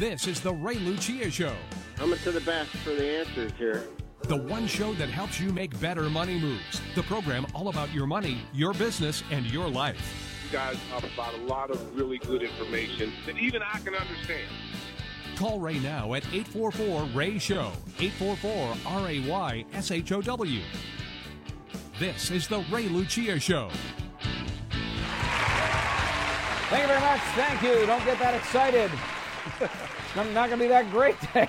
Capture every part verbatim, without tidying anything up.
This is the Ray Lucia Show. Coming to the best for the answers here. The one show that helps you make better money moves. The program all about your money, your business, and your life. You guys talk about a lot of really good information that even I can understand. Call Ray now at eight four four, R A Y, S H O W. eight four four, R A Y, S H O W. This is the Ray Lucia Show. Thank you very much. Thank you. Don't get that excited. It's not going to be that great day.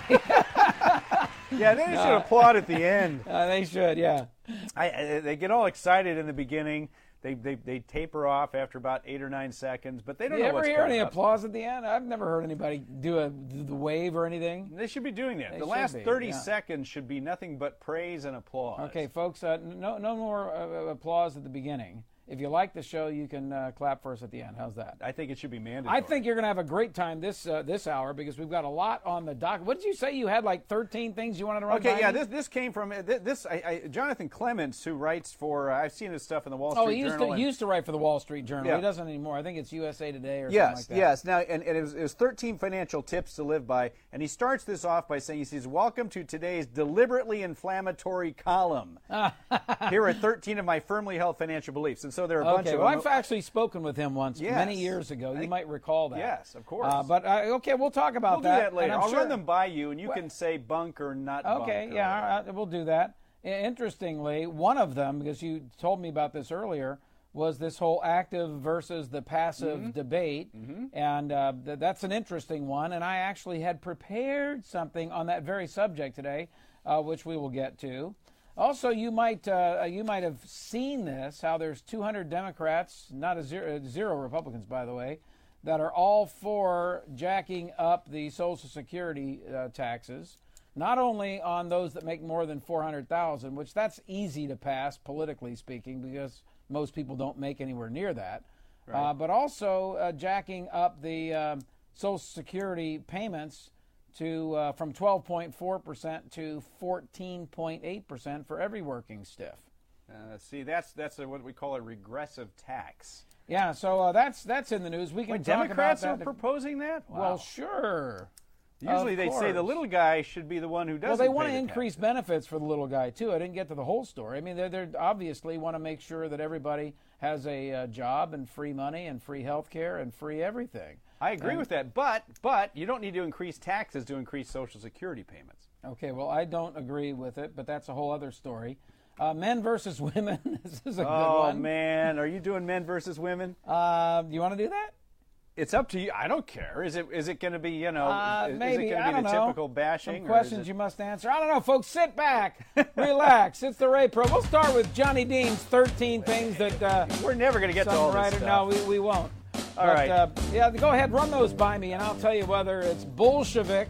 Yeah, they should uh, applaud at the end. Uh, they should, yeah. I, I, they get all excited in the beginning. They, they they taper off after about eight or nine seconds, but they don't you know what's going on. You ever hear any up. applause at the end? I've never heard anybody do a do the wave or anything. They should be doing that. They the last be, thirty yeah. seconds should be nothing but praise and applause. Okay, folks, uh, no no more uh, applause at the beginning. If you like the show, you can uh, clap for us at the end. How's that? I think it should be mandatory. I think you're going to have a great time this uh, this hour because we've got a lot on the docket. What did you say? You had like thirteen things you wanted to run Okay, by yeah, me? this this came from this. this I, I, Jonathan Clements, who writes for, uh, I've seen his stuff in the Wall Street Oh, he used Journal. to and, used to write for the Wall Street Journal. Yeah. He doesn't anymore. I think it's U S A Today or yes, something like that. Yes, yes. Now, and, and it, was, it was thirteen financial tips to live by, and he starts this off by saying, he says, "Welcome to today's deliberately inflammatory column. Here are thirteen of my firmly held financial beliefs." And so there are a okay, bunch of well, them. I've actually spoken with him once Yes. many years ago. You think, might recall that. Yes, of course. Uh, but uh, okay, we'll talk about we'll that. do that later. I'll sure, run them by you, and you well, can say bunk or not okay, bunk. yeah, all right, we'll do that. Interestingly, one of them, because you told me about this earlier, was this whole active versus the passive mm-hmm. debate, mm-hmm. and uh, th- that's an interesting one. And I actually had prepared something on that very subject today, uh, which we will get to. Also, you might uh, you might have seen this, how there's two hundred Democrats, not a zero, zero Republicans, by the way, that are all for jacking up the Social Security uh, taxes, not only on those that make more than four hundred thousand dollars, which that's easy to pass, politically speaking, because most people don't make anywhere near that, right. uh, but also uh, jacking up the uh, Social Security payments to uh, from twelve point four percent to fourteen point eight percent for every working stiff. Uh, see, that's that's a, what we call a regressive tax. Yeah, so uh, that's that's in the news. We can Wait, talk Democrats about are that. proposing that? Wow. Well, sure. Usually they say the little guy should be the one who doesn't. Well, they want to the increase taxes. benefits for the little guy too. I didn't get to the whole story. I mean, they they obviously want to make sure that everybody has a uh, job and free money and free health care and free everything. I agree and, with that, but but you don't need to increase taxes to increase Social Security payments. Okay, well, I don't agree with it, but that's a whole other story. Uh, men versus women. This is a good oh, one. Oh man, are you doing men versus women? Uh, you want to do that? It's up to you. I don't care. Is it is it going to be, you know, uh, is, maybe. is it going I to be don't the know. typical bashing? Some questions it... you must answer. I don't know, folks. Sit back, relax. It's the Ray Pro. We'll start with Johnny Dean's thirteen things that uh, we're never going to get to all this writer, stuff. No, we, we won't. All but, right. Uh, yeah, go ahead, run those by me, and I'll tell you whether it's Bolshevik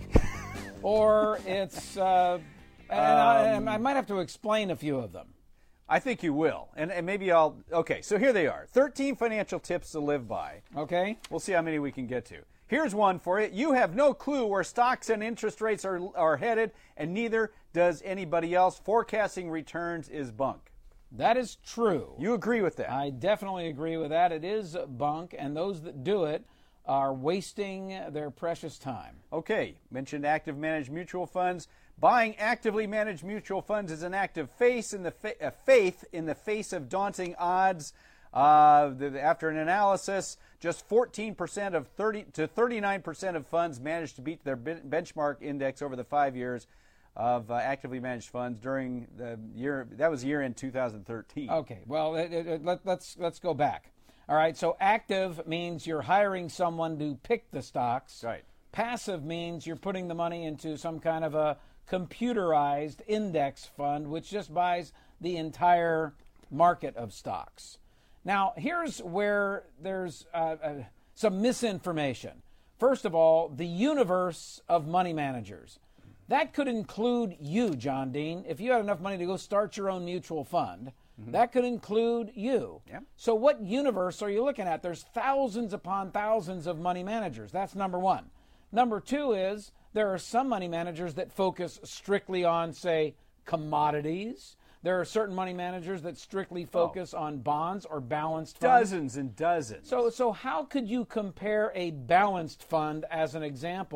or it's. Uh, and um, I, I might have to explain a few of them. I think you will, and, and maybe I'll. Okay, so here they are: thirteen financial tips to live by. Okay. We'll see how many we can get to. Here's one for you. You have no clue where stocks and interest rates are are headed, and neither does anybody else. Forecasting returns is bunk. That is true. You agree with that? I definitely agree with that. It is bunk, and those that do it are wasting their precious time. Okay, mentioned active managed mutual funds. Buying actively managed mutual funds is an act of faith in the fa- uh, faith in the face of daunting odds. Uh, the, after an analysis, just fourteen percent of thirty to thirty-nine percent of funds managed to beat their ben- benchmark index over the five years of uh, actively managed funds during the year. That was year end two thousand thirteen. Okay, well, it, it, it, let, let's let's go back. All right, so active means you're hiring someone to pick the stocks. Right. Passive means you're putting the money into some kind of a computerized index fund, which just buys the entire market of stocks. Now, here's where there's uh, uh, some misinformation. First of all, the universe of money managers. That could include you, John Dean. If you had enough money to go start your own mutual fund, mm-hmm. that could include you. Yeah. So what universe are you looking at? There's thousands upon thousands of money managers. That's number one. Number two is there are some money managers that focus strictly on, say, commodities. There are certain money managers that strictly focus oh. on bonds or balanced funds. Dozens and dozens. So, so how could you compare a balanced fund, as an example,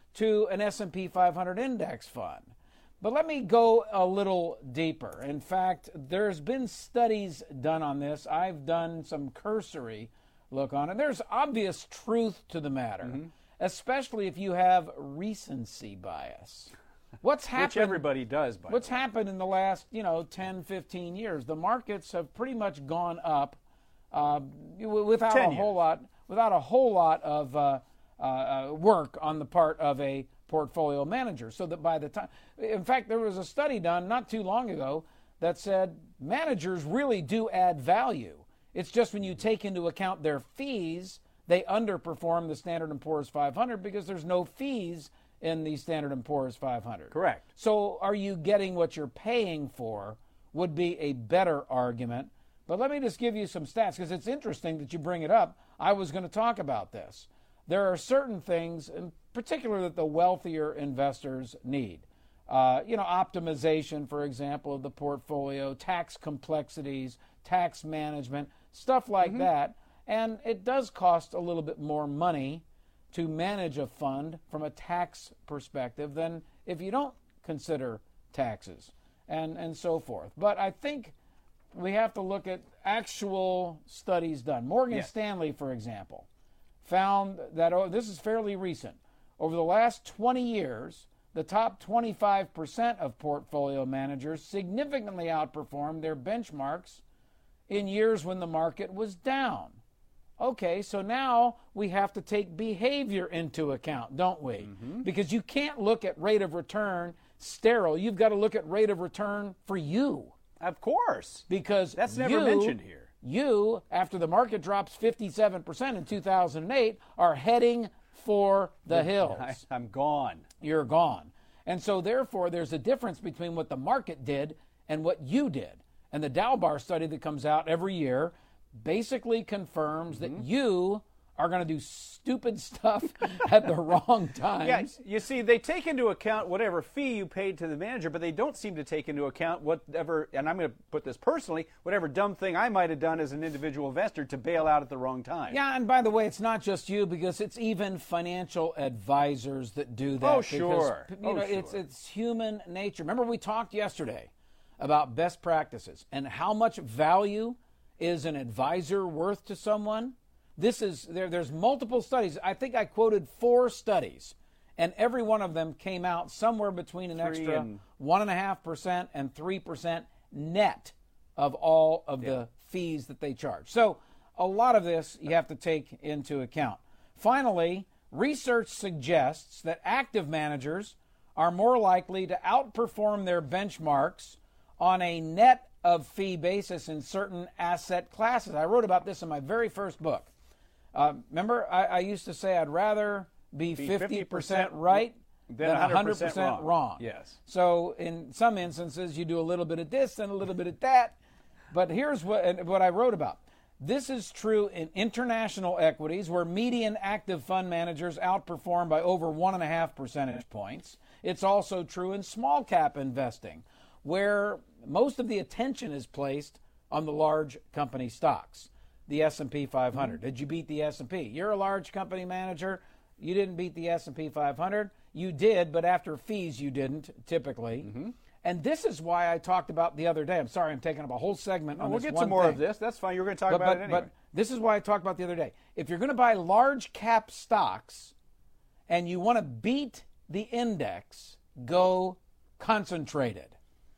to an S and P five hundred index fund. But let me go a little deeper. In fact, there's been studies done on this. I've done some cursory look on it. There's obvious truth to the matter, mm-hmm. especially if you have recency bias. What's happened? Which everybody does, by What's the way. happened in the last, you know, ten, fifteen years? The markets have pretty much gone up uh, without a whole lot, without a whole lot of uh, uh, work on the part of a portfolio manager. So that by the time, in fact, there was a study done not too long ago that said managers really do add value. It's just when you take into account their fees, they underperform the Standard and Poor's five hundred because there's no fees in the Standard and Poor's five hundred. Correct. So are you getting what you're paying for would be a better argument. But let me just give you some stats because it's interesting that you bring it up. I was going to talk about this. There are certain things, in particular, that the wealthier investors need. Uh, you know, optimization, for example, of the portfolio, tax complexities, tax management, stuff like mm-hmm. that. And it does cost a little bit more money to manage a fund from a tax perspective than if you don't consider taxes and, and so forth. But I think we have to look at actual studies done. Morgan yes. Stanley, for example, found that, oh, this is fairly recent, over the last twenty years, the top twenty-five percent of portfolio managers significantly outperformed their benchmarks in years when the market was down. Okay, so now we have to take behavior into account, don't we? Mm-hmm. Because you can't look at rate of return sterile. You've got to look at rate of return for you. Of course. Because that's never you, mentioned here. You, after the market drops fifty-seven percent in two thousand eight, are heading for the hills. I, I'm gone. You're gone. And so, therefore, there's a difference between what the market did and what you did. And the Dalbar study that comes out every year basically confirms mm-hmm. that you are going to do stupid stuff at the wrong times. Yeah, you see, they take into account whatever fee you paid to the manager, but they don't seem to take into account whatever, and I'm going to put this personally, whatever dumb thing I might have done as an individual investor to bail out at the wrong time. Yeah, and by the way, it's not just you, because it's even financial advisors that do that. Oh, sure. Because, you oh, know, sure. it's, it's human nature. Remember we talked yesterday about best practices and how much value is an advisor worth to someone? This is there. There's multiple studies. I think I quoted four studies, and every one of them came out somewhere between an Three extra and... one and a half percent and three percent net of all of yeah. the fees that they charge. So a lot of this you have to take into account. Finally, research suggests that active managers are more likely to outperform their benchmarks on a net of fee basis in certain asset classes. I wrote about this in my very first book. Uh, remember, I, I used to say I'd rather be, be fifty percent right than one hundred percent wrong. wrong. Yes. So in some instances, you do a little bit of this and a little bit of that. But here's what, what I wrote about. This is true in international equities, where median active fund managers outperform by over one and a half percentage points. It's also true in small cap investing, where most of the attention is placed on the large company stocks, the S and P five hundred. Mm-hmm. Did you beat the S and P? You're a large company manager. You didn't beat the S and P five hundred. You did, but after fees you didn't, typically. Mm-hmm. And this is why I talked about the other day. I'm sorry I'm taking up a whole segment oh, on we'll this get one some more thing. of this. That's fine. You're going to talk but, about but, it anyway. But this is why I talked about the other day. If you're going to buy large cap stocks and you want to beat the index, go concentrated.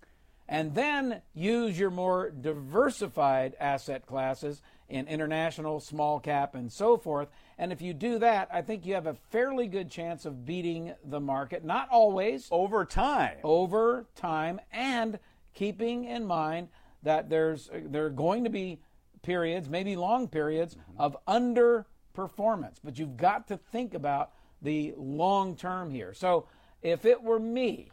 And then use your more diversified asset classes in international, small cap, and so forth. And if you do that, I think you have a fairly good chance of beating the market. Not always. Over time. Over time. And keeping in mind that there's there are going to be periods, maybe long periods, mm-hmm. of underperformance. But you've got to think about the long term here. So if it were me,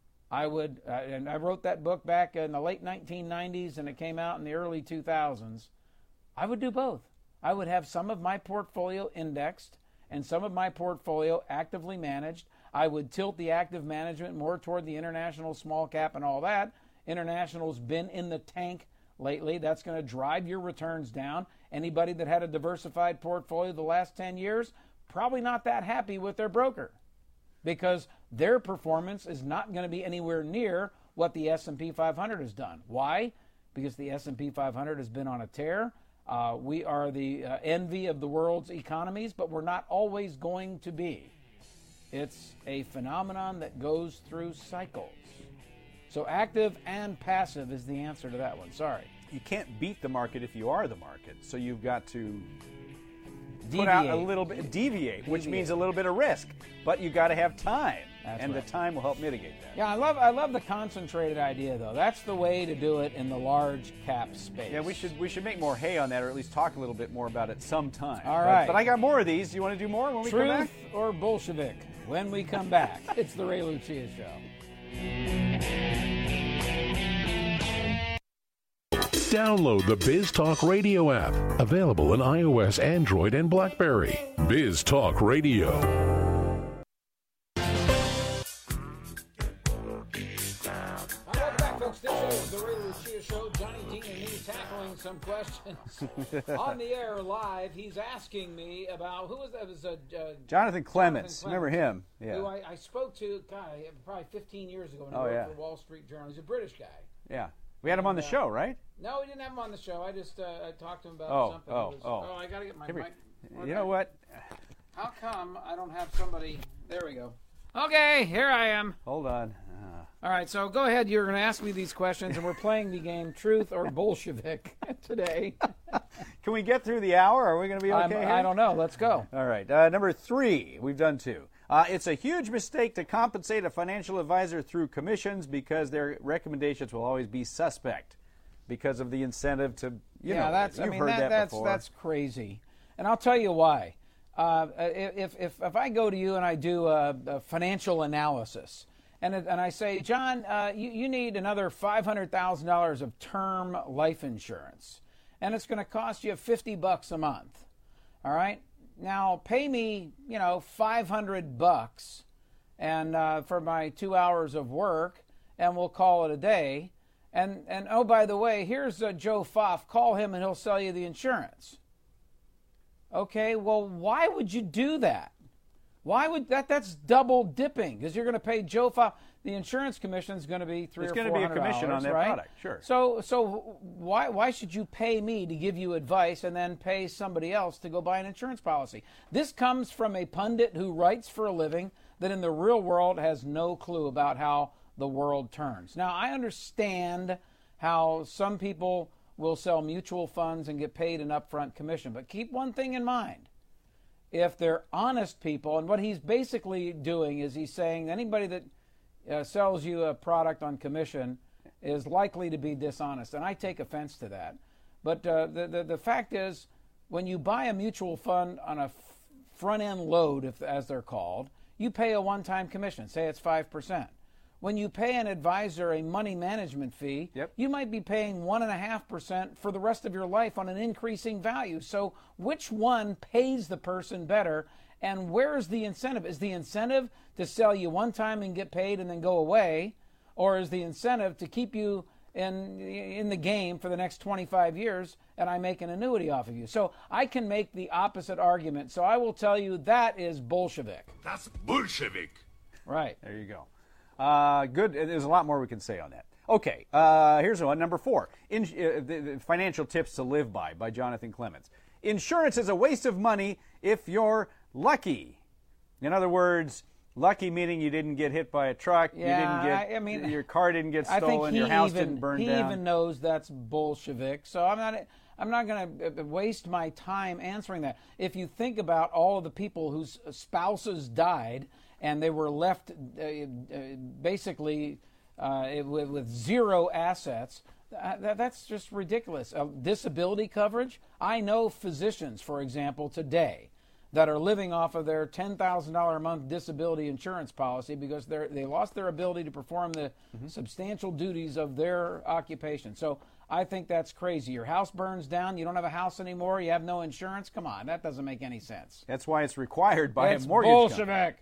I would, uh, and I wrote that book back in the late nineteen nineties, and it came out in the early two thousands. I would do both. I would have some of my portfolio indexed and some of my portfolio actively managed. I would tilt the active management more toward the international small cap and all that. International's been in the tank lately. That's going to drive your returns down. Anybody that had a diversified portfolio the last ten years, probably not that happy with their broker. because their performance is not going to be anywhere near what the S and P five hundred has done. Why? Because the S and P five hundred has been on a tear. Uh, we are the uh, envy of the world's economies, but we're not always going to be. It's a phenomenon that goes through cycles. So active and passive is the answer to that one. Sorry. You can't beat the market if you are the market, so you've got to Deviate. put out a little bit, deviate, deviate, which means a little bit of risk. But you got to have time, That's and right. the time will help mitigate that. Yeah, I love I love the concentrated idea, though. That's the way to do it in the large cap space. Yeah, we should we should make more hay on that, or at least talk a little bit more about it sometime. All but, right. But I got more of these. You want to do more when we Truth come back? or Bolshevik? When we come back, it's the Ray Lucia Show. Download the Biz Talk Radio app, available on iOS, Android, and BlackBerry. Biz Talk Radio. Welcome back, folks. This is the Ray Lucia Show. Johnny Dean and me tackling some questions on the air live. He's asking me about who was that? It was uh, uh, Jonathan Clements. Clements. Remember him? Yeah. Who I, I spoke to, God, probably fifteen years ago when he Oh, worked yeah. for Wall Street Journal. He's a British guy. Yeah. We had him on the And, uh, show, right? No, we didn't have him on the show. I just uh, I talked to him about Oh, something. oh, It was, oh. I got to get my Come here. mic. You know what? How come I don't have somebody? There we go. Okay, here I am. Hold on. Uh, All right, so go ahead. You're going to ask me these questions, and we're playing the game Truth or Bolshevik today. can we get through the hour? Are we going to be okay I'm- here? I don't know. Let's go. All right. Uh, number three, we've done two. Uh, it's a huge mistake to compensate a financial advisor through commissions because their recommendations will always be suspect because of the incentive to, you yeah, know, that's. you've I mean, heard that, that that's before. that's crazy, and I'll tell you why. Uh, if if if I go to you and I do a, a financial analysis, and it, and I say, John, uh, you you need another five hundred thousand dollars of term life insurance, and it's going to cost you fifty bucks a month. All right. Now pay me, you know, five hundred bucks, and uh, for my two hours of work, and we'll call it a day. And and oh, by the way, here's uh, Joe Foff. Call him, and he'll sell you the insurance. Okay, well, why would you do that? Why would that? That's double dipping because you're going to pay Joe Foff. The insurance commission is going to be three There's or going to four be a hundred commission dollars, on that right? product, sure. So so why why should you pay me to give you advice and then pay somebody else to go buy an insurance policy? This comes from a pundit who writes for a living that in the real world has no clue about how the world turns. Now I understand how some people will sell mutual funds and get paid an upfront commission, but keep one thing in mind. If they're honest people, and what he's basically doing is he's saying anybody that uh, sells you a product on commission is likely to be dishonest, and I take offense to that. But uh, the, the the fact is, when you buy a mutual fund on a f- front-end load, if as they're called, you pay a one-time commission. Say it's five percent. When you pay an advisor a money management fee, Yep. you might be paying one and a half percent for the rest of your life on an increasing value. So which one pays the person better, and where's the incentive? Is the incentive to sell you one time and get paid and then go away, or is the incentive to keep you in in the game for the next twenty-five years and I make an annuity off of you? So I can make the opposite argument. So I will tell you that is Bolshevik. That's Bolshevik. Right. There you go. Uh, good. There's a lot more we can say on that. Okay, uh, here's one. Number four, In, uh, the, the Financial Tips to Live By by Jonathan Clements. Insurance is a waste of money if you're lucky. In other words, lucky meaning you didn't get hit by a truck, Yeah, you didn't get, I, I mean, your car didn't get I think stolen, he your house even, didn't burn he down. even knows that's Bolshevik. So I'm not. I'm not going to waste my time answering that. If you think about all of the people whose spouses died and they were left uh, uh, basically uh, with, with zero assets, uh, that, that's just ridiculous. Uh, disability coverage. I know physicians, for example, today that are living off of their ten thousand dollars a month disability insurance policy because they they lost their ability to perform the mm-hmm. substantial duties of their occupation. So I think that's crazy. Your house burns down, you don't have a house anymore, you have no insurance. Come on, that doesn't make any sense. That's why it's required by It's a mortgage Bolshevik. company.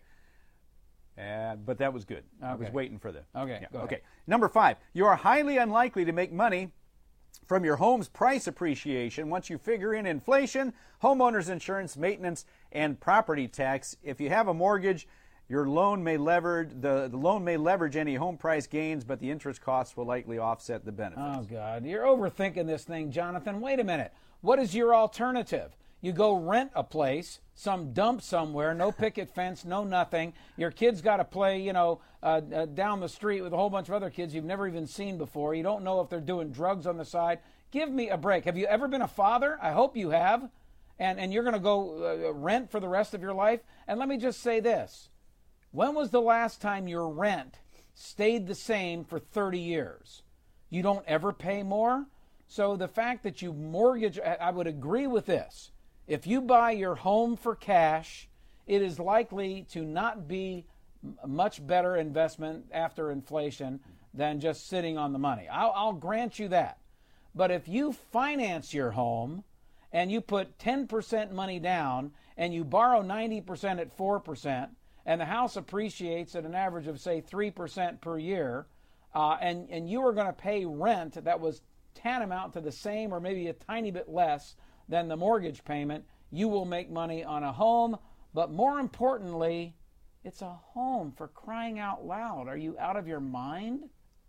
Uh, but that was good. I was Okay. waiting for the. Okay, yeah, go ahead. Okay. Number five, you are highly unlikely to make money from your home's price appreciation once you figure in inflation, homeowners insurance, maintenance, and property tax. If you have a mortgage, Your loan may leverage the, the loan may leverage any home price gains, but the interest costs will likely offset the benefits. Oh, God. You're overthinking this thing, Jonathan. Wait a minute. What is your alternative? You go rent a place, some dump somewhere, no picket fence, no nothing. Your kid's got to play, you know, uh, uh, down the street with a whole bunch of other kids you've never even seen before. You don't know if they're doing drugs on the side. Give me a break. Have you ever been a father? I hope you have. And, and you're going to go uh, rent for the rest of your life? And let me just say this. When was the last time your rent stayed the same for thirty years? You don't ever pay more? So the fact that you mortgage, I would agree with this. If you buy your home for cash, it is likely to not be a much better investment after inflation than just sitting on the money. I'll, I'll grant you that. But if you finance your home and you put ten percent money down and you borrow ninety percent at four percent, and the house appreciates at an average of, say, three percent per year, uh, and, and you are going to pay rent that was tantamount to the same or maybe a tiny bit less than the mortgage payment, you will make money on a home. But more importantly, it's a home, for crying out loud. Are you out of your mind?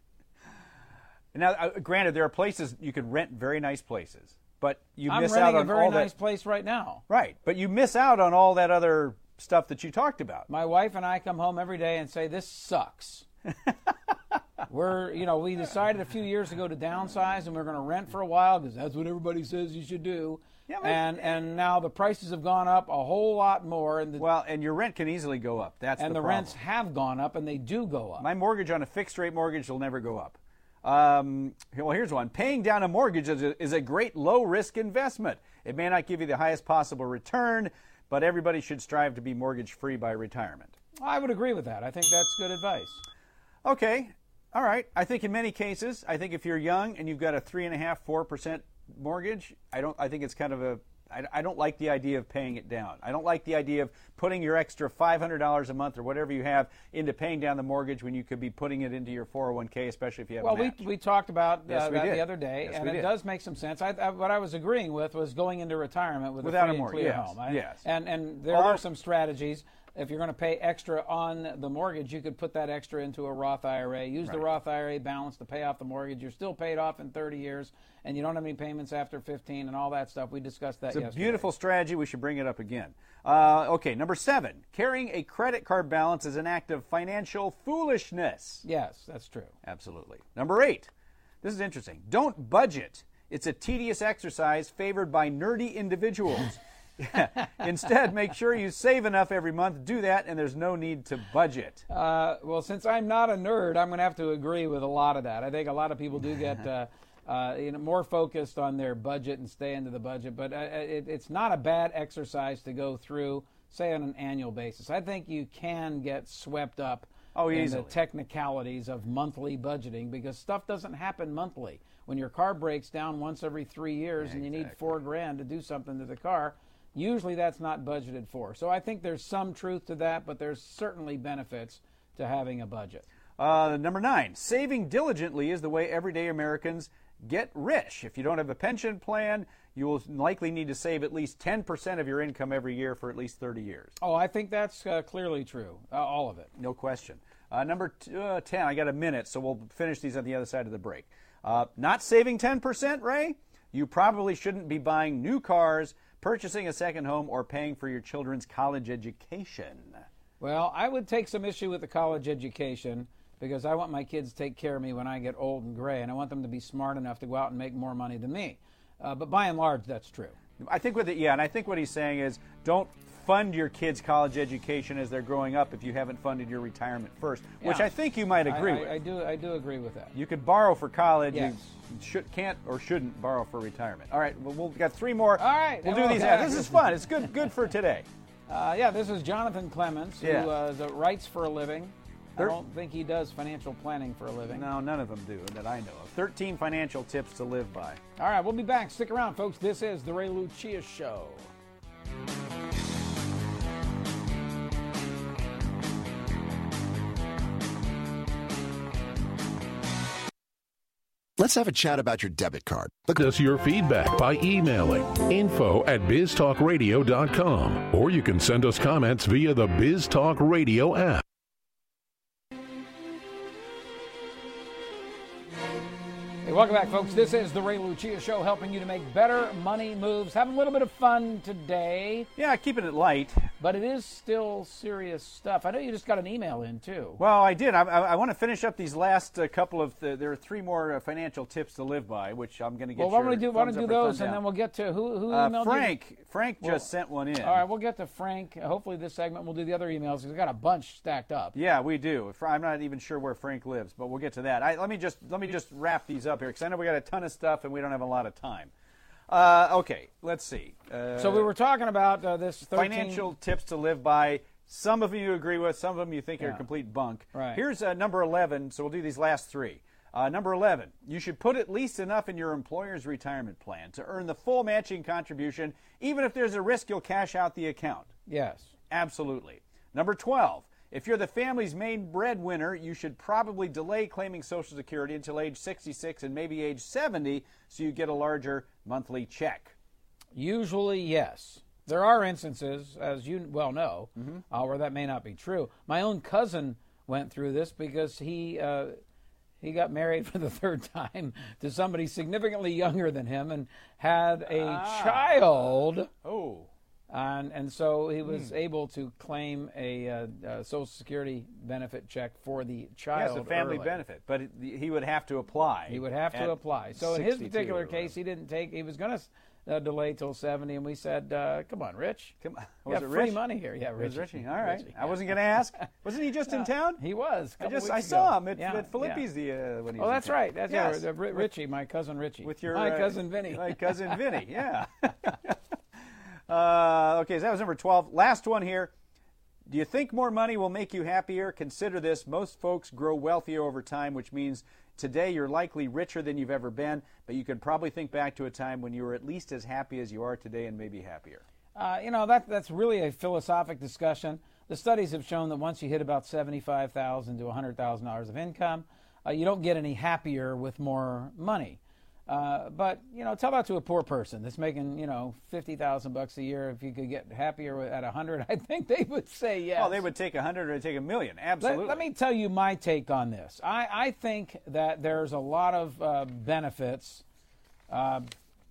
Now, uh, granted, there are places you could rent very nice places, but you I'm miss renting out on a very all nice that. place right now. Right, but you miss out on all that other stuff that you talked about. My wife and I come home every day and say, this sucks. We're, you know, we decided a few years ago to downsize, and we're going to rent for a while because that's what everybody says you should do. Yeah, and and now the prices have gone up a whole lot more. And the, well, and your rent can easily go up. That's and the the problem. rents have gone up, and they do go up. My mortgage on a fixed rate mortgage will never go up. Um, well, here's one. Paying down a mortgage is a, is a great low-risk investment. It may not give you the highest possible return, but everybody should strive to be mortgage-free by retirement. I would agree with that. I think that's good advice. Okay. All right. I think in many cases, I think if you're young and you've got a three and a half, four percent mortgage, I don't. I think it's kind of a. I, I don't like the idea of paying it down. I don't like the idea of putting your extra five hundred dollars a month or whatever you have into paying down the mortgage when you could be putting it into your four oh one k, especially if you have well, a match. we we talked about uh, yes, we that did. the other day, yes, and we it did. does make some sense. I, I, what I was agreeing with was going into retirement with Without a free a mortgage. and clear Yes. home. I, yes. And and there Although, are some strategies. If you're going to pay extra on the mortgage, you could put that extra into a Roth I R A. Use Right. the Roth I R A balance to pay off the mortgage. You're still paid off in thirty years, and you don't have any payments after fifteen and all that stuff. We discussed that It's a yesterday. beautiful strategy. We should bring it up again. Uh, okay, number seven. Carrying a credit card balance is an act of financial foolishness. Yes, that's true. Absolutely. Number eight. This is interesting. Don't budget. It's a tedious exercise favored by nerdy individuals. Instead, make sure you save enough every month. Do that, and there's no need to budget. Uh, well, since I'm not a nerd, I'm going to have to agree with a lot of that. I think a lot of people do get uh, uh, you know, more focused on their budget and stay into the budget, but uh, it, it's not a bad exercise to go through, say, on an annual basis. I think you can get swept up oh, in easily. the technicalities of monthly budgeting because stuff doesn't happen monthly. When your car breaks down once every three years Yeah, and you need exactly. four grand to do something to the car, usually that's not budgeted for. So I think there's some truth to that, but there's certainly benefits to having a budget. Uh, number nine, saving diligently is the way everyday Americans get rich. If you don't have a pension plan, you will likely need to save at least ten percent of your income every year for at least thirty years. Oh, I think that's uh, clearly true, uh, all of it. No question. Uh, number t- uh, ten, I got a minute, so we'll finish these on the other side of the break. Uh, not saving ten percent, Ray? You probably shouldn't be buying new cars, purchasing a second home, or paying for your children's college education. Well, I would take some issue with the college education because I want my kids to take care of me when I get old and gray, and I want them to be smart enough to go out and make more money than me. Uh, but by and large, that's true. I think what the, yeah, and I think what he's saying is don't fund your kids' college education as they're growing up if you haven't funded your retirement first, which Yeah. I think you might agree I, I, with. I do. I do agree with that. You could borrow for college. Yes. You should, can't or shouldn't borrow for retirement. All right, well, we've got three more. All right. We'll do Well, these. yeah. This is fun. It's good good for today. Uh, yeah, this is Jonathan Clements, who Yeah. uh, the writes for a living. Thir- I don't think he does financial planning for a living. No, none of them do that I know of. thirteen financial tips to live by. All right, we'll be back. Stick around, folks. This is the Ray Lucia Show. Let's have a chat about your debit card. Look, Send us your feedback by emailing info at biztalkradio dot com, or you can send us comments via the BizTalk Radio app. Hey, welcome back, folks. This is the Ray Lucia Show, helping you to make better money moves. Having a little bit of fun today. Yeah, keeping it light. But it is still serious stuff. I know you just got an email in, too. Well, I did. I, I, I want to finish up these last uh, couple of, the, there are three more uh, financial tips to live by, which I'm going to get Well, why don't we your do, why don't thumbs we do up or those, thumbs and down. then we'll get to who, who Uh, emailed Frank. you? Frank Well, just sent one in. All right, we'll get to Frank. Hopefully this segment we'll do the other emails, because we've got a bunch stacked up. Yeah, we do. I'm not even sure where Frank lives, but we'll get to that. I, let me just let me just wrap these up here, because I know we got a ton of stuff and we don't have a lot of time. Uh, okay, let's see. Uh, So we were talking about uh, this thirteen financial tips to live by. Some of them you agree with, some of them you think Yeah. are complete bunk. Right. Here's uh, number eleven, so we'll do these last three. Uh, number eleven, you should put at least enough in your employer's retirement plan to earn the full matching contribution, even if there's a risk you'll cash out the account. Yes. Absolutely. Number twelve, if you're the family's main breadwinner, you should probably delay claiming Social Security until age sixty-six and maybe age seventy so you get a larger monthly check. Usually, yes. There are instances, as you well know, Mm-hmm. uh, where that may not be true. My own cousin went through this because he uh, he got married for the third time to somebody significantly younger than him and had a Ah. child. Oh. And, and so he was Hmm. able to claim a, uh, uh Social Security benefit check for the Yes, child. a family early. benefit, but it, he would have to apply. He would have at to apply. So in his sixty-two particular or case, he didn't take. He was going to uh, delay till seventy, and we said, uh, "Come on, Rich. Come on. We Was have it free Rich? money here." Yeah, It was Richie. Richie. All right. Richie, I yeah. wasn't going to ask. Wasn't he just in town? He was. a I couple just weeks I ago. saw him at, Yeah, at Philippi's the uh, when he yeah. was Oh, in that's town. right. That's yes. yeah, uh, R- Richie, my cousin Richie. With your my uh, cousin Vinny. My cousin Vinny. Yeah. uh, okay, so that was number twelve. Last one here. Do you think more money will make you happier? Consider this. Most folks grow wealthier over time, which means today you're likely richer than you've ever been, but you could probably think back to a time when you were at least as happy as you are today and maybe happier. Uh, you know, that that's really a philosophic discussion. The studies have shown that once you hit about seventy-five thousand dollars to one hundred thousand dollars of income, uh, you don't get any happier with more money. Uh, but, you know, tell that to a poor person that's making, you know, fifty thousand bucks a year. If you could get happier at one hundred, I think they would say yes. Oh, they would take a hundred or take a million. Absolutely. Let, let me tell you my take on this. I, I think that there's a lot of uh, benefits uh,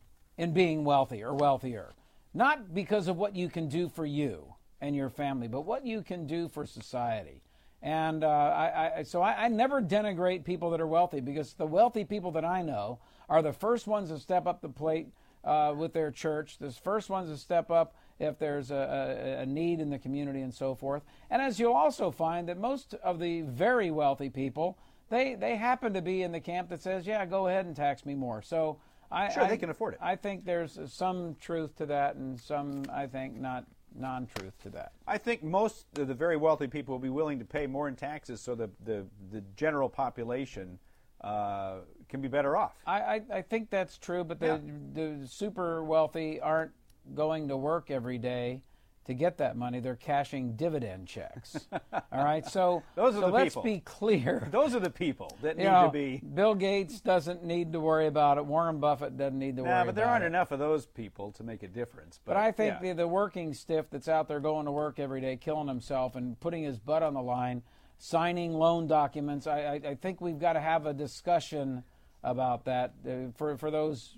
in being wealthy or wealthier. Not because of what you can do for you and your family, but what you can do for society. And uh, I, I, so I, I never denigrate people that are wealthy, because the wealthy people that I know are the first ones to step up the plate uh, with their church, the first ones to step up if there's a, a, a need in the community and so forth. And as you'll also find that most of the very wealthy people, they, they happen to be in the camp that says, yeah, go ahead and tax me more. So I, Sure, I, they can afford it. I think there's some truth to that, and some, I think, not non-truth to that. I think most of the very wealthy people will be willing to pay more in taxes, so the the, the general population uh, can be better off. I, I, I think that's true, but the, Yeah. the super wealthy aren't going to work every day to get that money. They're cashing dividend checks. All right, so, Those are so the let's people. be clear. Those are the people that You need know, to be. Bill Gates doesn't need to worry about it. Warren Buffett doesn't need to worry Nah, about it. but there aren't enough of those people to make a difference. But, But I think yeah. the, the working stiff that's out there going to work every day, killing himself and putting his butt on the line, signing loan documents, I, I, I think we've got to have a discussion about that uh, for, for those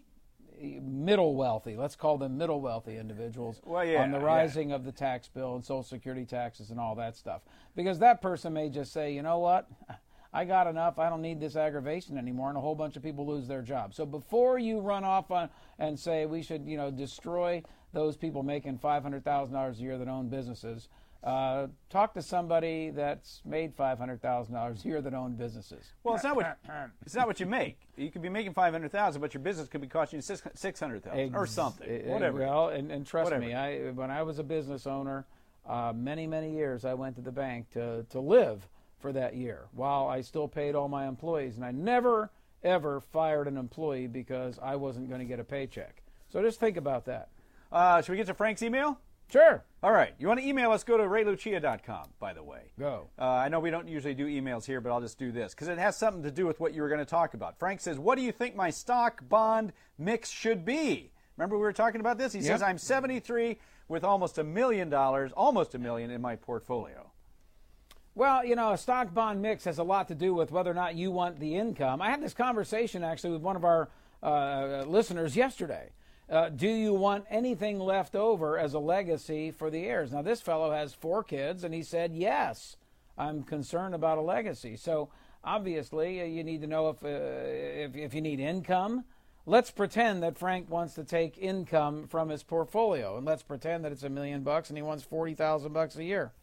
middle wealthy, let's call them middle wealthy individuals, Well, yeah, on the yeah. rising of the tax bill and Social Security taxes and all that stuff. Because that person may just say, you know what, I got enough, I don't need this aggravation anymore, and a whole bunch of people lose their job. So before you run off on and say we should, you know, destroy those people making five hundred thousand dollars a year that own businesses, uh, talk to somebody that's made five hundred thousand dollars a year that own businesses. Well, it's not what it's not what you make. You could be making five hundred thousand, but your business could be costing you six six hundred thousand or Ex- something. eh, Whatever. Well, and, and trust Whatever. me, I when I was a business owner, uh, many many years I went to the bank to to live for that year while I still paid all my employees, and I never ever fired an employee because I wasn't going to get a paycheck. So just think about that. Uh, should we get to Frank's email? Sure. All right. You want to email us? Go to ray lucia dot com, by the way. Go. Uh, I know we don't usually do emails here, but I'll just do this because it has something to do with what you were going to talk about. Frank says, what do you think my stock bond mix should be? Remember we were talking about this? He Yep. says, I'm seventy-three with almost a million dollars, almost a million in my portfolio. Well, you know, a stock bond mix has a lot to do with whether or not you want the income. I had this conversation actually with one of our uh, listeners yesterday. Uh, do you want anything left over as a legacy for the heirs? Now, this fellow has four kids, and he said, yes, I'm concerned about a legacy. So, obviously, uh, you need to know if, uh, if if you need income. Let's pretend that Frank wants to take income from his portfolio, and let's pretend that it's a million bucks and he wants forty thousand bucks a year.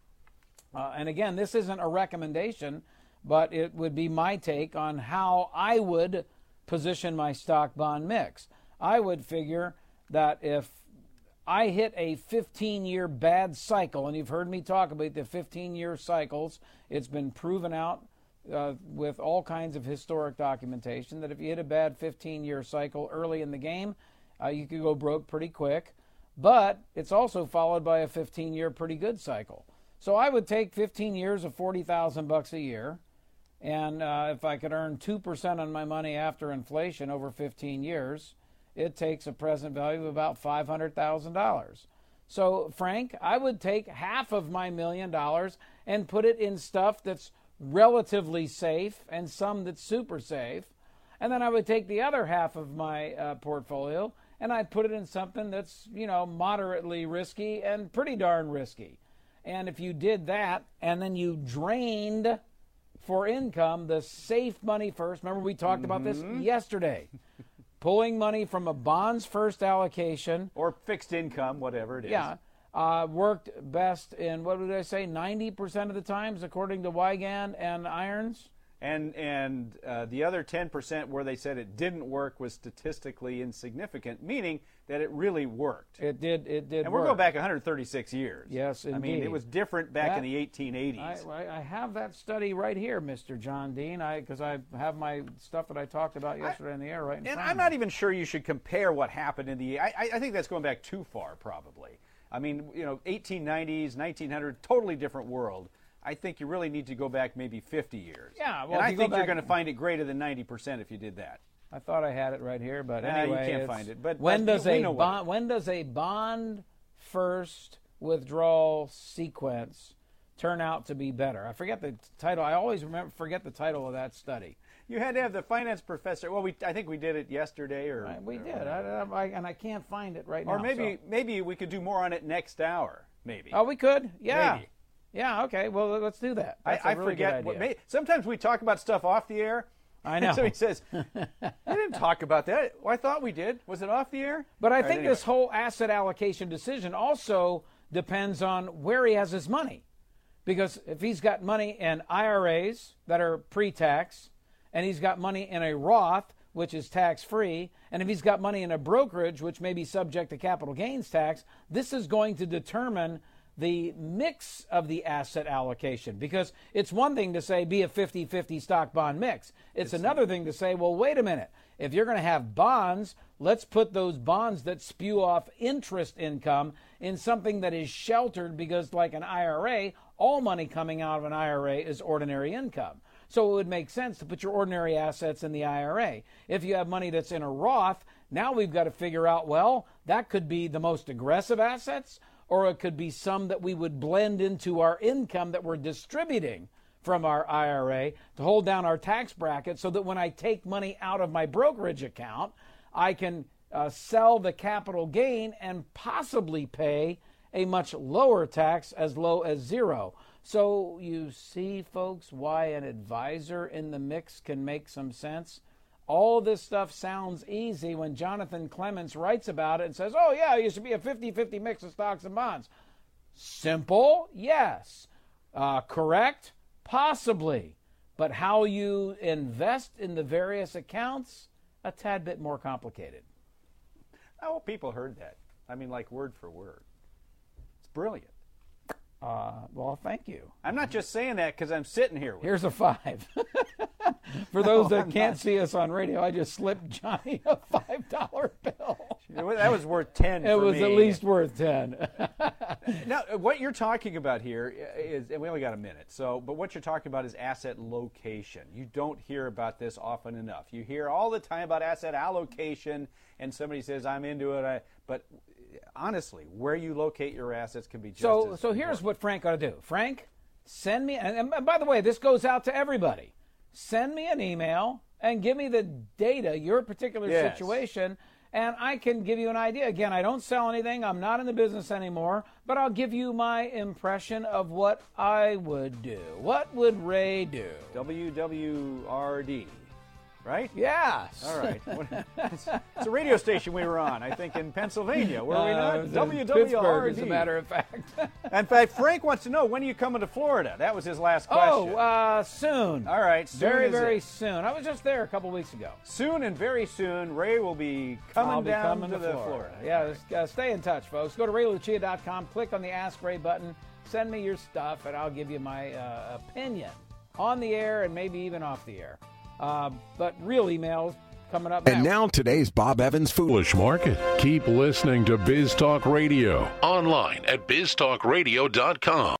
Uh, and again, this isn't a recommendation, but it would be my take on how I would position my stock bond mix. I would figure that if I hit a fifteen-year bad cycle, and you've heard me talk about the fifteen-year cycles, it's been proven out uh, with all kinds of historic documentation that if you hit a bad fifteen-year cycle early in the game, uh, you could go broke pretty quick. But it's also followed by a fifteen-year pretty good cycle. So I would take fifteen years of forty thousand bucks a year, and uh, if I could earn two percent on my money after inflation over fifteen years, it takes a present value of about five hundred thousand dollars. So, Frank, I would take half of my million dollars and put it in stuff that's relatively safe and some that's super safe. And then I would take the other half of my uh, portfolio and I'd put it in something that's, you know, moderately risky and pretty darn risky. And if you did that and then you drained for income the safe money first, remember we talked mm-hmm. about this yesterday. Pulling money from a bonds first allocation. Or fixed income, whatever it is. Yeah. Uh, worked best in, what did I say, ninety percent of the times, according to Wygand and Irons? And and uh, the other ten percent where they said it didn't work was statistically insignificant, meaning that it really worked. It did It did And we're work. going back one hundred thirty-six years. Yes, indeed. I mean, it was different back That, in the eighteen eighties. I, I have that study right here, Mister John Dean, because I, I have my stuff that I talked about yesterday I, in the air right in and front I'm of not me. even sure you should compare what happened in the... I, I think that's going back too far, probably. I mean, you know, eighteen nineties, nineteen hundred, totally different world. I think you really need to go back maybe fifty years. Yeah, well, and I you think go you're back, going to find it greater than ninety percent if you did that. I thought I had it right here, but nah, anyway, you can't it's, find it. But when but does we a know bond? When does a bond first withdrawal sequence turn out to be better? I forget the title. I always remember forget the title of that study. You had to have the finance professor. Well, we I think we did it yesterday, or I, we or, did, I, I, and I can't find it right or now. maybe so. maybe we could do more on it next hour. Maybe. Oh, we could. Yeah. Maybe. Yeah. Okay. Well, let's do that. That's I, a I really forget. good idea. What, may, sometimes we talk about stuff off the air. I know. So he says, "I didn't talk about that. Well, I thought we did. Was it off the air?" But I All right, think anyway. this whole asset allocation decision also depends on where he has his money. Because if he's got money in I R As that are pre-tax, and he's got money in a Roth, which is tax-free, and if he's got money in a brokerage, which may be subject to capital gains tax, this is going to determine the mix of the asset allocation. Because it's one thing to say be a fifty-fifty stock bond mix. It's, it's another thing to say, well, wait a minute. If you're going to have bonds, let's put those bonds that spew off interest income in something that is sheltered, because like an I R A, all money coming out of an I R A is ordinary income. So it would make sense to put your ordinary assets in the I R A. If you have money that's in a Roth, now we've got to figure out, well, that could be the most aggressive assets, or it could be some that we would blend into our income that we're distributing from our I R A to hold down our tax bracket, so that when I take money out of my brokerage account, I can uh, sell the capital gain and possibly pay a much lower tax, as low as zero. So you see, folks, why an advisor in the mix can make some sense. All this stuff sounds easy when Jonathan Clements writes about it and says, oh, yeah, you should be a fifty-fifty mix of stocks and bonds. Simple? Yes. Uh, correct? Possibly. But how you invest in the various accounts, a tad bit more complicated. Oh, people heard that. I mean, like word for word. It's brilliant. Uh, well, thank you. I'm not just saying that because I'm sitting here with Here's a five. For those No, that I'm can't not. see us on radio, I just slipped Johnny a five dollar bill. you. That was worth ten It for was me. at least worth ten. now, what you're talking about here is, and we only got a minute, so, but what you're talking about is asset location. You don't hear about this often enough. You hear all the time about asset allocation, and somebody says, I'm into it, I, but honestly, where you locate your assets can be just So, as so here's important. what Frank ought to do. Frank, send me, and, and by the way, this goes out to everybody. Send me an email and give me the data, your particular Yes. situation, and I can give you an idea. Again, I don't sell anything. I'm not in the business anymore, but I'll give you my impression of what I would do. What would Ray do? W W R D, right? Yes. All right. It's, it's a radio station we were on, I think, in Pennsylvania. Were we Uh, not? it was in W W R D. Pittsburgh, as a matter of fact. In fact, Frank wants to know, when are you coming to Florida? That was his last question. Oh, uh, soon. All right. Soon Very, is very it. soon. I was just there a couple weeks ago. Soon and very soon, Ray will be coming I'll be down coming to, to the Florida. Florida. Yeah, just, uh, stay in touch, folks. Go to ray lucia dot com, click on the Ask Ray button, send me your stuff, and I'll give you my uh, opinion on the air and maybe even off the air. Uh, but real emails coming up And next. now today's Bob Evans Foolish. Foolish Market. Keep listening to Biz Talk Radio. Online at biz talk radio dot com.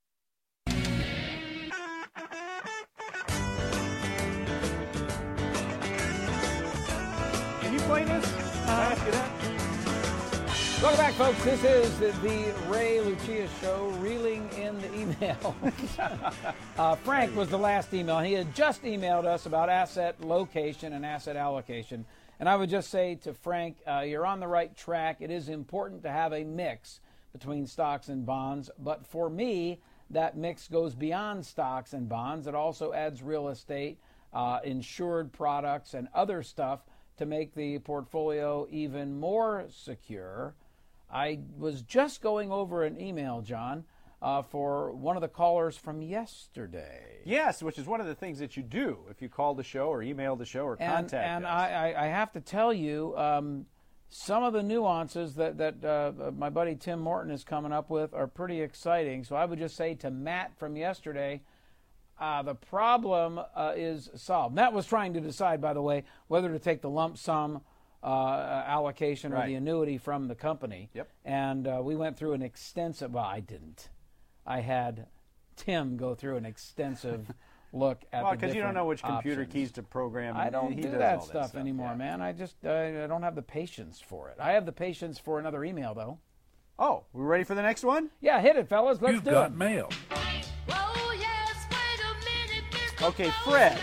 Can you play this? Can I ask you that? Welcome back, folks. This is the Ray Lucia Show, reeling in the email. uh, Frank was the last email. He had just emailed us about asset location and asset allocation. And I would just say to Frank, uh, you're on the right track. It is important to have a mix between stocks and bonds. But for me, that mix goes beyond stocks and bonds. It also adds real estate, uh, insured products, and other stuff to make the portfolio even more secure. I was just going over an email, John, uh, for one of the callers from yesterday. Yes, which is one of the things that you do if you call the show or email the show or And, contact and us. I, I, I have to tell you, um, some of the nuances that, that uh, my buddy Tim Morton is coming up with are pretty exciting. So I would just say to Matt from yesterday, uh, the problem uh, is solved. Matt was trying to decide, by the way, whether to take the lump sum uh, allocation or Right. the annuity from the company. Yep. And uh, we went through an extensive, well, I didn't. I had Tim go through an extensive look at well, the because you don't different know which computer options. keys to program. I don't he do does that all stuff, stuff anymore, yeah. man. I just uh, I don't have the patience for it. I have the patience for another email, though. Oh, we ready for the next one? Yeah, hit it, fellas. Let's You've do got it. mail. Okay, Fred.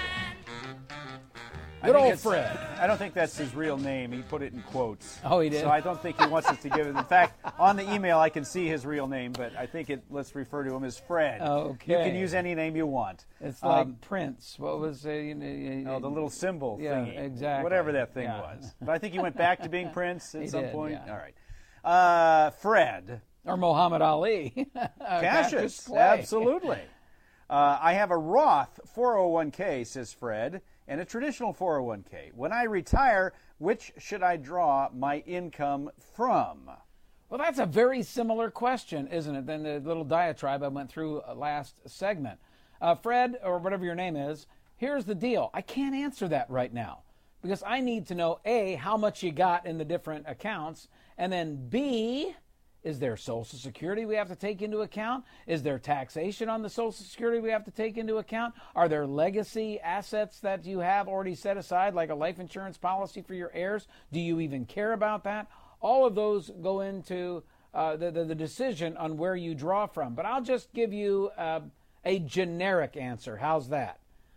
I Good think old it's- Fred. I don't think that's his real name. He put it in quotes. Oh, he did? So I don't think he wants us to give it. In fact, on the email I can see his real name, but I think it. Let's refer to him as Fred. Okay. You can use any name you want. It's like Um, Prince. What was uh, you know, Oh, the little symbol Yeah, thingy. exactly. Whatever that thing Yeah. was. But I think he went back to being Prince at He some did, point. yeah. All right. Uh, Fred. or Muhammad Ali. Cassius. Clay. Absolutely. Uh, I have a Roth four oh one k, says Fred, and a traditional four oh one k. When I retire, which should I draw my income from? Well, that's a very similar question, isn't it, than the little diatribe I went through uh, last segment. Uh, Fred, or whatever your name is, here's the deal. I can't answer that right now because I need to know, A, how much you got in the different accounts, and then B, is there Social Security we have to take into account? Is there taxation on the Social Security we have to take into account? Are there legacy assets that you have already set aside, like a life insurance policy for your heirs? Do you even care about that? All of those go into uh, the, the, the decision on where you draw from. But I'll just give you uh, a generic answer. How's that?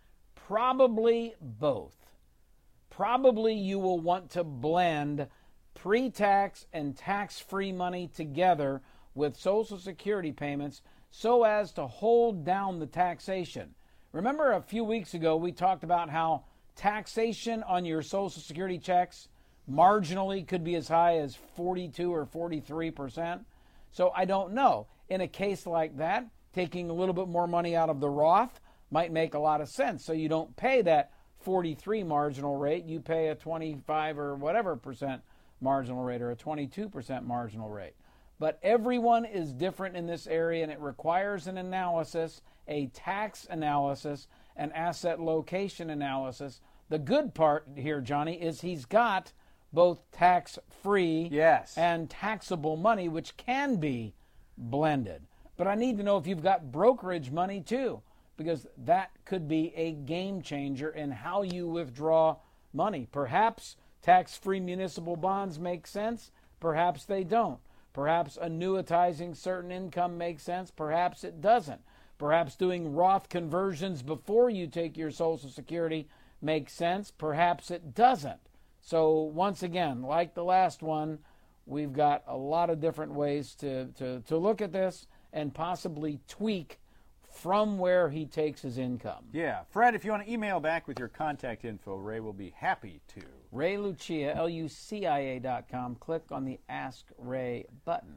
Probably both. Probably you will want to blend pre-tax and tax-free money together with Social Security payments so as to hold down the taxation. Remember a few weeks ago we talked about how taxation on your Social Security checks marginally could be as high as forty-two or forty-three percent. So I don't know. In a case like that, taking a little bit more money out of the Roth might make a lot of sense. So you don't pay that forty-three marginal rate, you pay a twenty-five or whatever percent marginal rate or a twenty-two percent marginal rate. But everyone is different in this area, and it requires an analysis, a tax analysis, an asset location analysis. The good part here, Johnny, is he's got both tax-free Yes. and taxable money, which can be blended. But I need to know if you've got brokerage money too, because that could be a game changer in how you withdraw money. Perhaps tax-free municipal bonds make sense. Perhaps they don't. Perhaps annuitizing certain income makes sense. Perhaps it doesn't. Perhaps doing Roth conversions before you take your Social Security makes sense. Perhaps it doesn't. So once again, like the last one, we've got a lot of different ways to, to, to look at this and possibly tweak from where he takes his income. Yeah. Fred, if you want to email back with your contact info, Ray will be happy to. Ray Lucia, L U C I A dot com. Click on the Ask Ray button.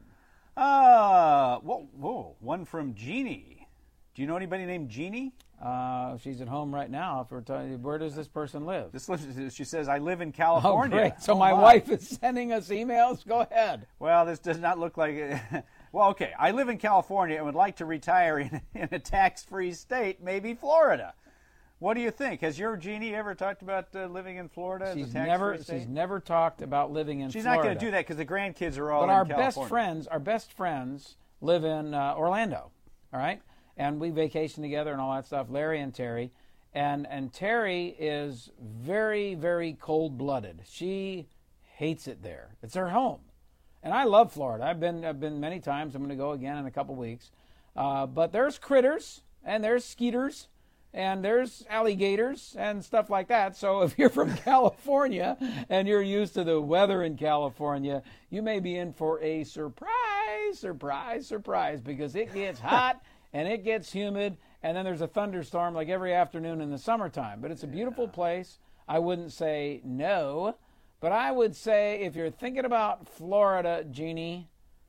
Uh, whoa, whoa, one from Jeannie. Do you know anybody named Jeannie? Uh, she's at home right now. If we're talking, where does this person live? This lives, she says, I live in California. Oh, great. So oh, my, my wife is sending us emails. Go ahead. Well, this does not look like it. Well, okay. I live in California and would like to retire in, in a tax-free state, maybe Florida. What do you think? Has your Jeannie ever talked about uh, living in Florida She's as a tax-free never. state? She's never talked about living in She's Florida. not going to do that because the grandkids are all but in our California. best friends, our best friends live in uh, Orlando, all right? And we vacation together and all that stuff, Larry and Terry. And and Terry is very, very cold-blooded. She hates it there. It's her home. And I love Florida. I've been I've been many times. I'm going to go again in a couple weeks. Uh, but there's critters, and there's skeeters, and there's alligators and stuff like that. So if you're from California and you're used to the weather in California, you may be in for a surprise, surprise, surprise, because it gets hot and it gets humid, and then there's a thunderstorm like every afternoon in the summertime. But it's a beautiful place. I wouldn't say no, but I would say if you're thinking about Florida, Jeannie,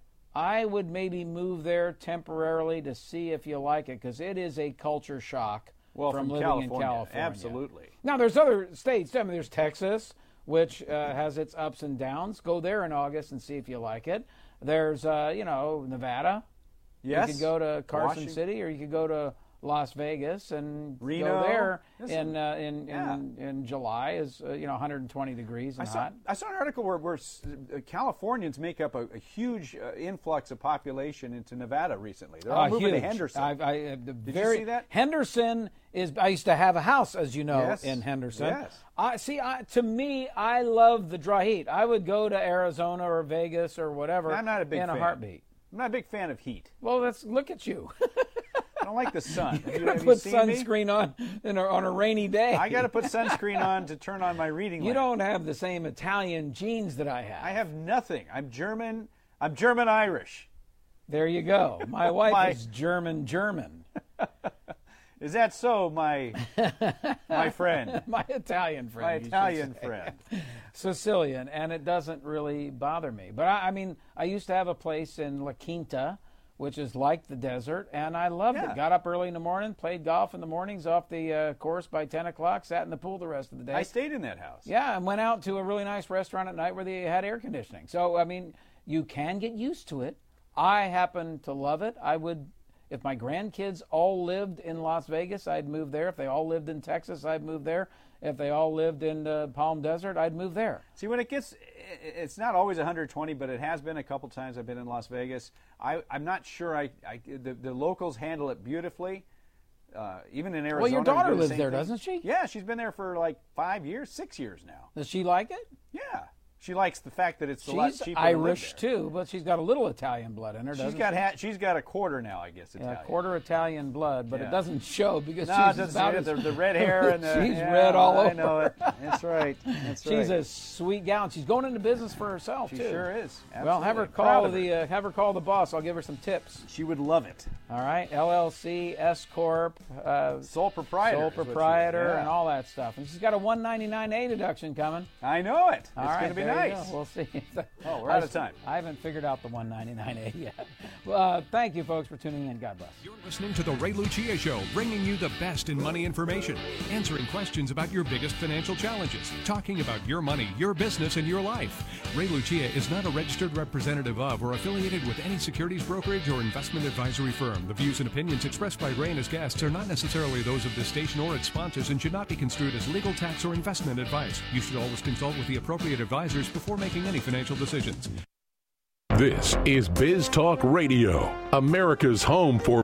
I would maybe move there temporarily to see if you like it, because it is a culture shock well, from, from living California. in California. Absolutely. Now, there's other states. I mean, there's Texas, which uh, has its ups and downs. Go there in August and see if you like it. There's, uh, you know, Nevada. Yes. You could go to Carson Washington. City, or you could go to Las Vegas and Reno. go there This in, uh, in, yeah. in in July is uh, you know one hundred twenty degrees and I saw, hot. I saw an article where, where uh, Californians make up a, a huge uh, influx of population into Nevada recently. They're all Uh, moving huge. to Henderson. I, I, uh, the Did very, you see that? Henderson is. I used to have a house, as you know, Yes. in Henderson. Yes. I see. I, to me, I love the dry heat. I would go to Arizona or Vegas or whatever. I'm not a big in fan. a heartbeat. I'm not a big fan of heat. Well, let's look at you. I don't like the sun. Have you, You have you put seen me? sunscreen on in a, on a rainy day. I got to put sunscreen on to turn on my reading You lamp. don't have the same Italian genes that I have. I have nothing. I'm German. I'm German Irish. There you go. My wife My- is German German. Is that so, my my friend, My Italian friend. my you should Italian say. friend? Sicilian, and it doesn't really bother me. But I, I mean, I used to have a place in La Quinta, which is like the desert, and I loved Yeah. it. Got up early in the morning, played golf in the mornings off the uh, course by ten o'clock, sat in the pool the rest of the day. I stayed in that house. Yeah, and went out to a really nice restaurant at night where they had air conditioning. So, I mean, you can get used to it. I happen to love it. I would, if my grandkids all lived in Las Vegas, I'd move there. If they all lived in Texas, I'd move there. If they all lived in uh, Palm Desert, I'd move there. See, when it gets, it's not always one hundred twenty, but it has been a couple times I've been in Las Vegas. I, I'm not sure I, I the, the locals handle it beautifully. Uh, even in Arizona. Well, your they do daughter the lives same there, thing. doesn't she? Yeah, she's been there for like five years, six years now. Does she like it? Yeah. She likes the fact that it's a lot She's cheaper to live Irish there. too, but she's got a little Italian blood in her, She's doesn't got she? ha- she's got a quarter now, I guess. Yeah, Italian. quarter Italian blood, but Yeah. it doesn't show because No, she's it doesn't about see it. as- The, the red hair and the, she's yeah, red all over. I know it. That's right. That's She's right. a sweet gal, and she's going into business for herself She too. sure is. Well, have her Absolutely. Proud call of her. the uh, have her call the boss. I'll give her some tips. She would love it. All right, L L C, S corp, uh, Sole proprietor. sole is what she is, proprietor, yeah. and all that stuff. And she's got a one ninety-nine A deduction coming. I know it. It's All right, going to be there you nice. go. We'll see. Oh, we're out of time. I haven't figured out the one ninety-nine A yet. Uh, thank you, folks, for tuning in. God bless. You're listening to The Ray Lucia Show, bringing you the best in money information, answering questions about your biggest financial challenges, talking about your money, your business, and your life. Ray Lucia is not a registered representative of or affiliated with any securities brokerage or investment advisory firm. The views and opinions expressed by Ray and his guests are not necessarily those of this station or its sponsors and should not be construed as legal, tax, or investment advice. You should always consult with the appropriate advisors before making any financial decisions. This is Biz Talk Radio, America's home for